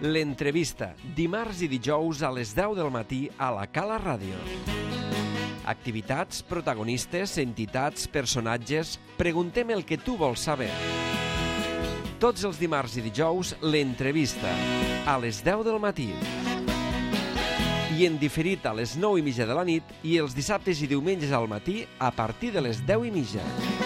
L'entrevista, dimarts i dijous a les 10 del matí a la Cala Ràdio. Activitats, protagonistes, entitats, personatges... Preguntem el que tu vols saber. Tots els dimarts i dijous, l'entrevista, a les 10 del matí. I en diferit a les 9:30 de la nit i els dissabtes i diumenges al matí a partir de les 10:30.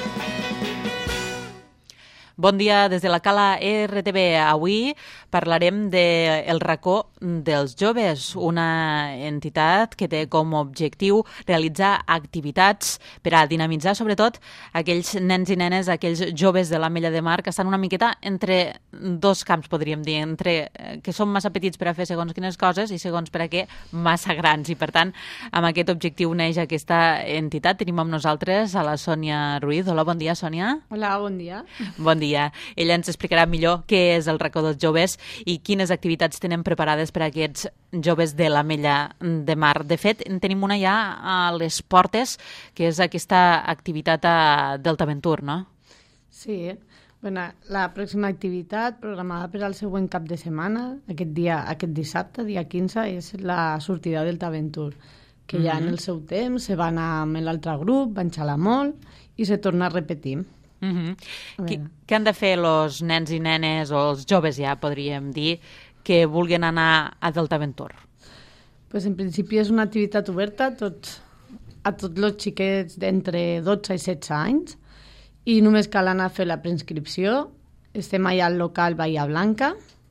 Bon dia des de la Cala RTV. Avui parlarem del racó dels joves, una entitat que té com a objectiu realitzar activitats per a dinamitzar sobretot aquells nens i nenes, aquells joves de l'Ametlla de Mar que estan una miqueta entre dos camps, podríem dir, entre que són massa petits per a fer segons quines coses i segons per a què massa grans. I per tant, amb aquest objectiu neix aquesta entitat. Tenim amb nosaltres a la Sònia Ruiz. Hola, bon dia, Sònia. Hola, bon dia. Bon dia. Ella ens explicarà millor què és el racó dels joves i quines activitats tenen preparades per a aquests joves de l'Ametlla de Mar. De fet, en tenim una ja a les portes, que és aquesta activitat a Deltaventur, no? Sí. Bueno, la pròxima activitat programada per al següent cap de setmana, aquest dissabte, dia 15, és la sortida del Deltaventur, que ja en el seu temps se va anar amb l'altre grup, van xalar molt i se torna a repetir. Què han de fer els nens i nenes o els joves, ja podríem dir, que vulguin anar a Deltaventur? Pues en principi és una activitat oberta a tots els xiquets d'entre 12 i 16 anys i només cal anar a fer la preinscripció. Estem allà al local Bahia Blanca.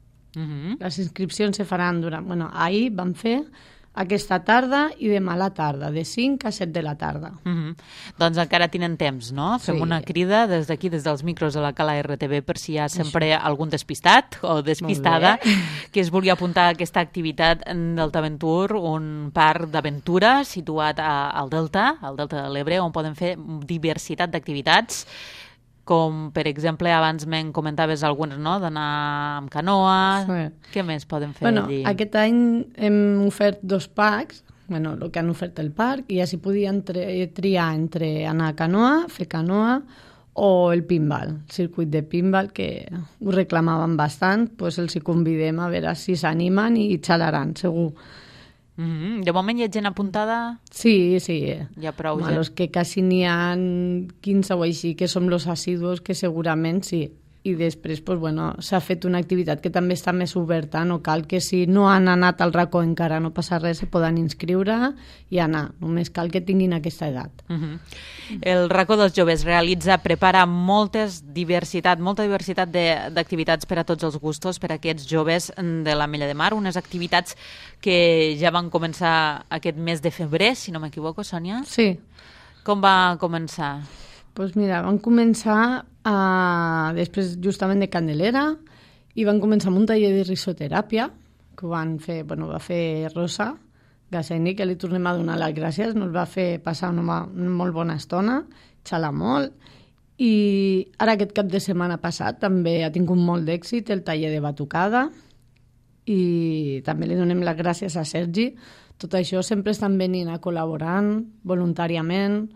Les inscripcions se faran ahir van fer aquesta tarda i demà a la tarda, de 5 a 7 de la tarda. Doncs encara tenen temps, no? Fem una crida des d'aquí, des dels micros de la Cala RTV, per si hi ha sempre algun despistat o despistada que es vulgui apuntar a aquesta activitat en Deltaventur, un parc d'aventura situat al Delta de l'Ebre, on poden fer diversitat d'activitats, com, per exemple, abans me'n comentaves algunes, no?, d'anar amb canoa. Sí. Què més poden fer allí? Aquest any hem ofert 2 packs, el que han ofert el parc, i ja s'hi podien triar entre anar a canoa, fer canoa, o el pinball, el circuit de pinball, que ho reclamaven bastant, doncs els hi convidem a veure si s'animen i xalaran, segur. De moment hi ha gent apuntada? Sí. Hi ha prou gent. Els que quasi n'hi ha 15 o així, que som los assiduos, que segurament sí. I després s'ha fet una activitat que també està més oberta, no cal que si no han anat al racó encara no passa res, se poden inscriure i anar, només cal que tinguin aquesta edat. El racó dels joves prepara molta diversitat d'activitats per a tots els gustos, per a aquests joves de l'Ametlla de Mar, unes activitats que ja van començar aquest mes de febrer, si no m'equivoco, Sònia? Sí. Com va començar? Doncs mira, van començar després justament de Candelera i van començar amb un taller de risoteràpia que va fer Rosa Gasseni, que li tornem a donar les gràcies, ens va fer passar una molt bona estona, xalar molt, i ara aquest cap de setmana passat també ha tingut molt d'èxit el taller de batucada i també li donem les gràcies a Sergi. Tot això sempre estan venint a col·laborant voluntàriament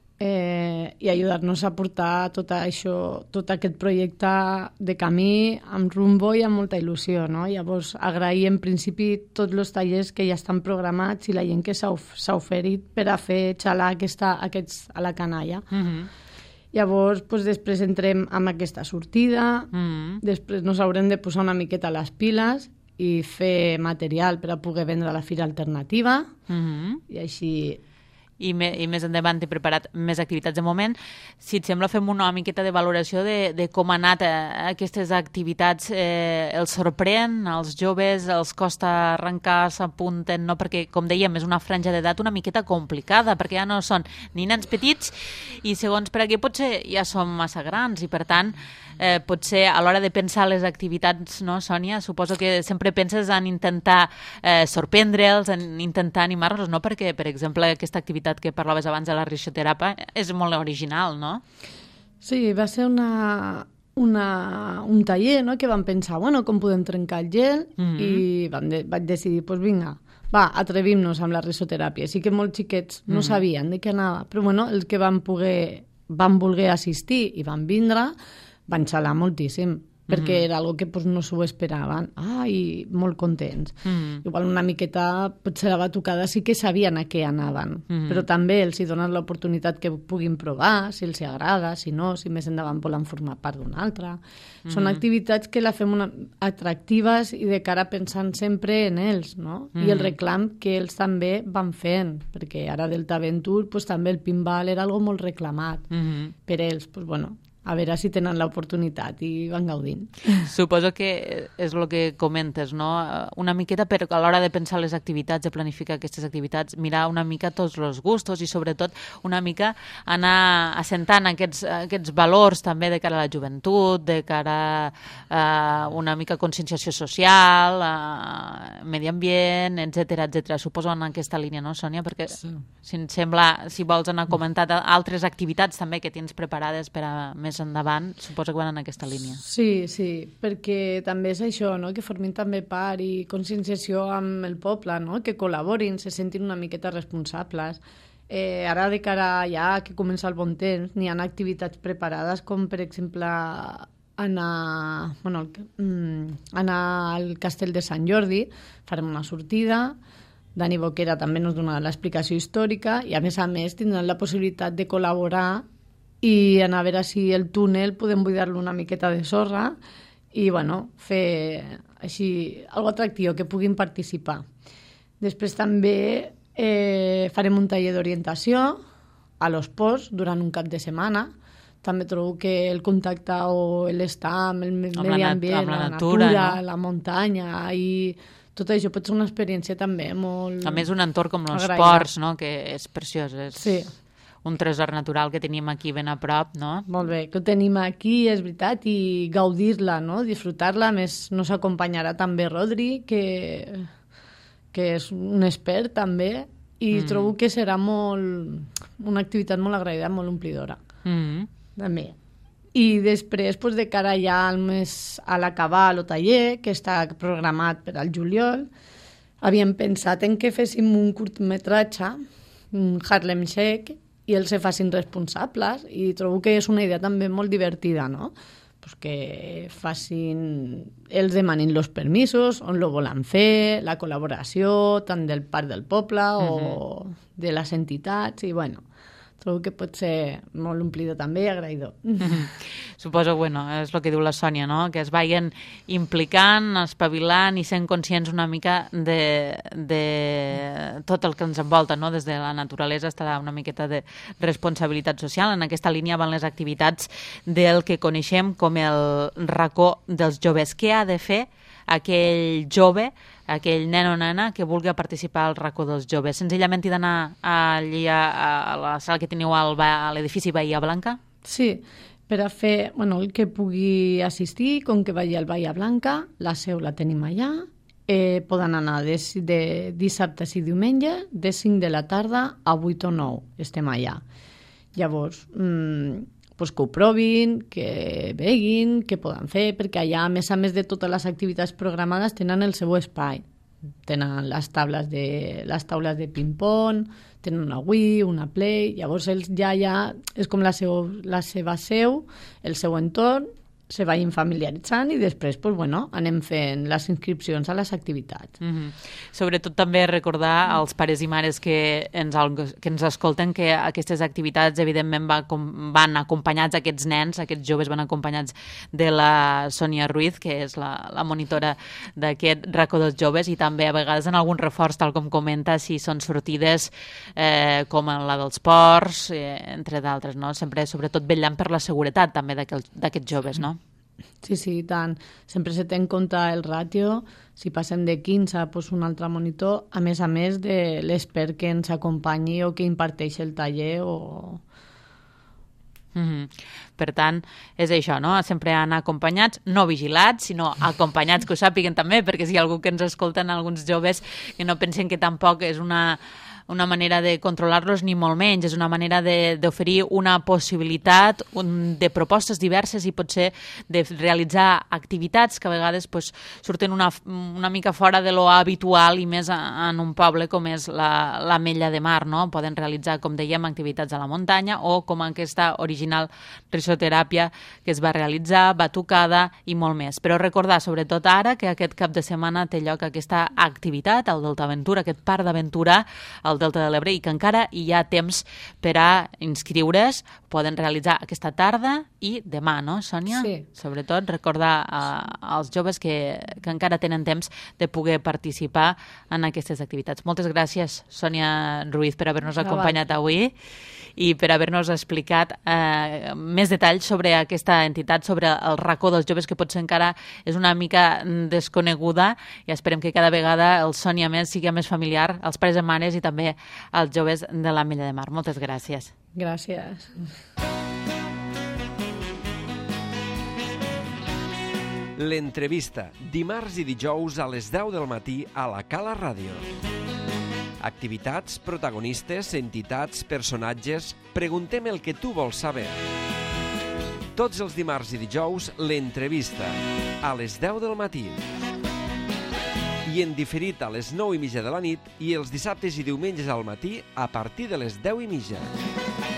i ajudar-nos a portar tot això, tot aquest projecte de camí amb rumbo i amb molta il·lusió, no? Llavors, agrair en principi tots els tallers que ja estan programats i la gent que s'ha oferit per a fer xalar aquests a la canalla. Llavors, després entrem amb aquesta sortida, després nos haurem de posar una miqueta les piles i fer material per a poder vendre a la fira alternativa, i així... I més endavant he preparat més activitats. De moment, si et sembla, fem una miqueta de valoració de com han anat aquestes activitats. Els sorprèn, als joves els costa arrencar, s'apunten, no? Perquè, com dèiem, és una franja d'edat una miqueta complicada, perquè ja no són ni nens petits i segons per aquí potser ja són massa grans i, per tant, potser a l'hora de pensar les activitats, no, Sònia? Suposo que sempre penses en intentar sorprendre'ls, en intentar animar-los, no? Perquè, per exemple, aquesta activitat que parlaves abans de la risoteràpia és molt original, no? Sí, va ser un taller, no?, que vam pensar, com podem trencar el gel, i vaig decidir, vinga, atrevim-nos amb la risoteràpia. Sí que molts xiquets no sabien de què anava, però els que van voler assistir i van vindre, van xalar moltíssim. perquè era algo que pues, no s'ho esperaven. I molt contents. Igual una miqueta potser la batucada sí que sabien a què anaven, però també els hi donen l'oportunitat que puguin provar, si els agrada, si no, si més endavant volen formar part d'una altra. Són activitats que la fem atractives i de cara pensant sempre en ells, no? I el reclam que ells també van fent, perquè ara Delta Venture pues, també el pinball era algo molt reclamat per ells, pues, bueno, a veure si tenen l'oportunitat i van gaudint. Suposo que és el que comentes, no? Una miqueta, però a l'hora de pensar les activitats, de planificar aquestes activitats, mirar una mica tots els gustos i sobretot una mica anar assentant aquests valors també de cara a la joventut, de cara a una mica conscienciació social, medi ambient, etc. Suposo en aquesta línia, no, Sònia? Perquè si em sembla, si vols anar comentant altres activitats també que tens preparades per a més endavant, suposo que van en aquesta línia. Sí, perquè també és això, no? Que formin també part i conscienciació amb el poble, no? Que col·laborin, se sentin una miqueta responsables. Ara de cara ja que comença el bon temps, n'hi ha activitats preparades com, per exemple, anar al Castell de Sant Jordi, farem una sortida, Dani Boquera també ens donarà l'explicació històrica i a més tindran la possibilitat de col·laborar i anar a veure si el túnel podem buidar-lo una miqueta de sorra i, bueno, fer així algo atractiu, que puguin participar. Després també farem un taller d'orientació a los ports durant un cap de setmana. També trobo que el contacte o l'estar amb el medi ambient, la natura, no? La muntanya i tot això pot ser una experiència també molt... A més, un entorn com els ports, no? Que és preciós, és un tresor natural que tenim aquí ben a prop, no? Molt bé, que ho tenim aquí, és veritat, i gaudir-la, no? Disfrutar-la. A més, nos acompanyarà també Rodri, que és un expert també, i trobo que serà una activitat molt agraïda, molt omplidora. També. I després, de cara ja al mes a l'acabar el taller, que està programat per al juliol, havíem pensat en que féssim un curtmetratge, un Harlem Shake, i els se facin responsables, i trobo que és una idea també molt divertida, no? Pues que ells demanin els permisos, on lo volen fer, la col·laboració, tant del parc del poble o de les entitats, i bueno, trobo que pot ser molt omplidor també i agraïdor. Suposo, és el que diu la Sònia, no? Que es vagin implicant, espavilant i sent conscients una mica de tot el que ens envolta, no? Des de la naturalesa fins a una miqueta de responsabilitat social. En aquesta línia van les activitats del que coneixem com el racó dels joves. Què ha de fer aquell jove, aquell nen o nena que vulgui participar al racó dels joves? Senzillament he d'anar allí a la sala que teniu a l'edifici Bahia Blanca? Sí, per a fer, el que pugui assistir, com que vagi al Bahia Blanca, la seu la tenim allà, poden anar de dissabtes i diumenge, de 5 de la tarda a 8 o 9, estem allà. Llavors, que ho provin, que veguin, que poden fer, perquè allà, a més de totes les activitats programades, tenen el seu espai. Tenen les taules de ping-pong, tenen una Wii, una Play, llavors ells ja és com la seva seu, el seu entorn, se vagin familiaritzant i després anem fent les inscripcions a les activitats. Sobretot també recordar als pares i mares que ens escolten que aquestes activitats evidentment van acompanyats, aquests nens, aquests joves van acompanyats de la Sònia Ruiz, que és la monitora d'aquest racó dels joves, i també a vegades en algun reforç, tal com comenta, si són sortides com la dels ports, entre d'altres, no? Sempre, sobretot, vetllant per la seguretat també d'aquests joves, no? Sí, tant. Sempre se té en compte el ràtio. Si passem de 15, un altre monitor, a més de l'expert que ens acompanyi o que imparteix el taller o... Per tant, és això, no? Sempre anar acompanyats, no vigilats, sinó acompanyats, que ho sàpiguen també, perquè si hi ha algú que ens escolten, alguns joves que no pensen que tampoc és una una manera de controlar-los ni molt menys, és una manera d'oferir una possibilitat de propostes diverses i potser de realitzar activitats que a vegades pues, surten una mica fora de lo habitual i més en un poble com és l'Ametlla de Mar, no? Poden realitzar, com dèiem, activitats a la muntanya o com aquesta original risoteràpia que es va realitzar, batucada i molt més. Però recordar, sobretot ara, que aquest cap de setmana té lloc aquesta activitat, el Delta Aventura, aquest parc d'aventura al Delta de l'Ebre i que encara hi ha temps per a inscriure's, poden realitzar aquesta tarda i demà, no, Sònia? Sí. Sobretot recordar als joves que encara tenen temps de poder participar en aquestes activitats. Moltes gràcies, Sònia Ruiz, per haver-nos acompanyat avui i per haver-nos explicat més detalls sobre aquesta entitat, sobre el racó dels joves, que potser encara és una mica desconeguda i esperem que cada vegada el Sònia més sigui més familiar als pares i mares i també als joves de l'Ametlla de Mar. Moltes gràcies. Gràcies. L'entrevista, dimarts i dijous a les 10 del matí a la Cala Ràdio. Activitats, protagonistes, entitats, personatges... Preguntem el que tu vols saber. Tots els dimarts i dijous, l'entrevista, a les 10 del matí. I en diferit a les 9:30 de la nit i els dissabtes i diumenges al matí a partir de les 10:30.